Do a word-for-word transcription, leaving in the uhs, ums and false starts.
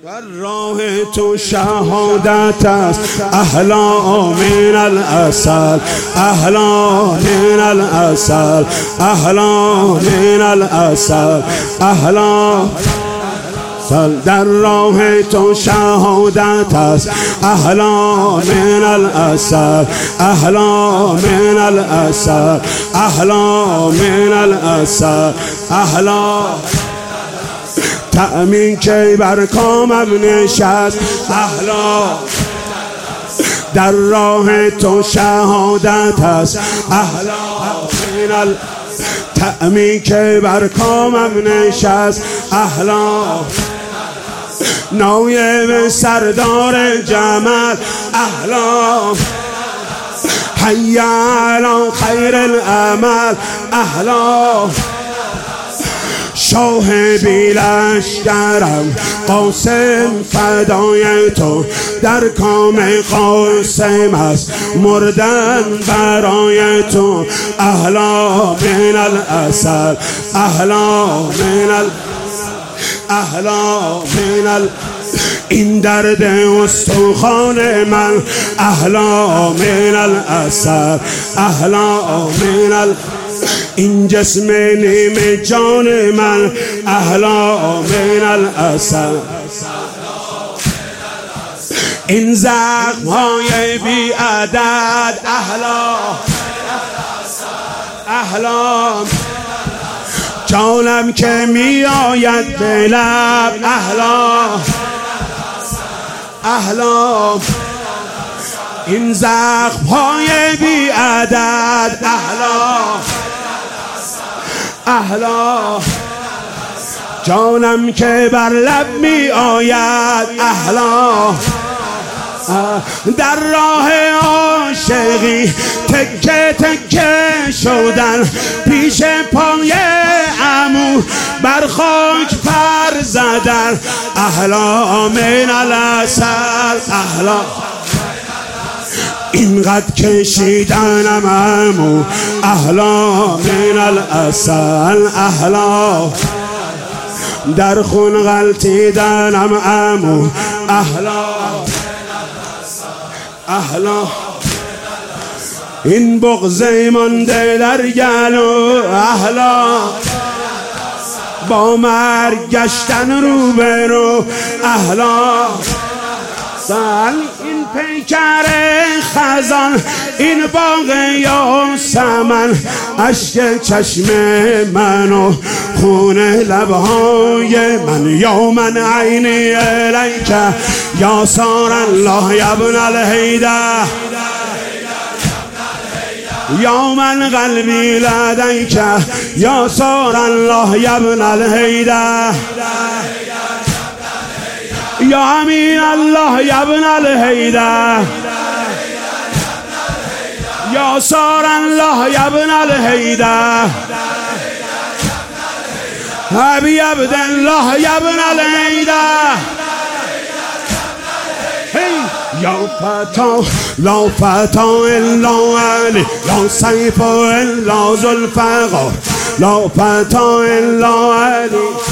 در راه تو شهادت است احلا من العسل، احلا من العسل، احلا من العسل، احلا در راه تو شهادت است احلا من العسل، احلا من العسل، احلا من العسل، احلا طعمی که بر کامم نشست احلا در راه تو شهادت است احلا من ال طعمی که بر کامم نشست احلا نایب سردار جمال احلا حی علی خیر العمل احلا شاه بی لشکرم قاسم فدای تو در کام قاسم است مردن برای تو احلا من العسل، احلا من ال احلا من ال این درد استخوان من احلا من العسل، احلا من ال این جسم نیم جان من احلا من العسل، این زخم های بی عدد احلا احلا جانم که می آید به لب احلا احلا این زخم های بی عدد احلا احلا جانم که بر لب می آید احلا در راه عاشقی تکه تکه شدن پیش پای عمو بر خاک پر زدن احلا من العسل، احلا اینقدر کشیدنم عمو احلا من العسل، احلا در خون غلطیدنم عمو احلا احلا این بغضه مانده در گلو احلا با مرگ گشتن روبرو احلا سال این پیکر خزان این باغ یاسمن اشک چشم من و خون لبهای من یا من عینی الیک یا سار الله یا ابن الهیده یا من قلبی لدیک یا سار الله یا ابن الهیده یا امین الله یا ابن الهیده یا سار الله یا ابن الهیده ابی عبد الله یا ابن الهیده یا فتا لا فتا الا علی لا سیف الا ذوالفقار لا فتا الا علی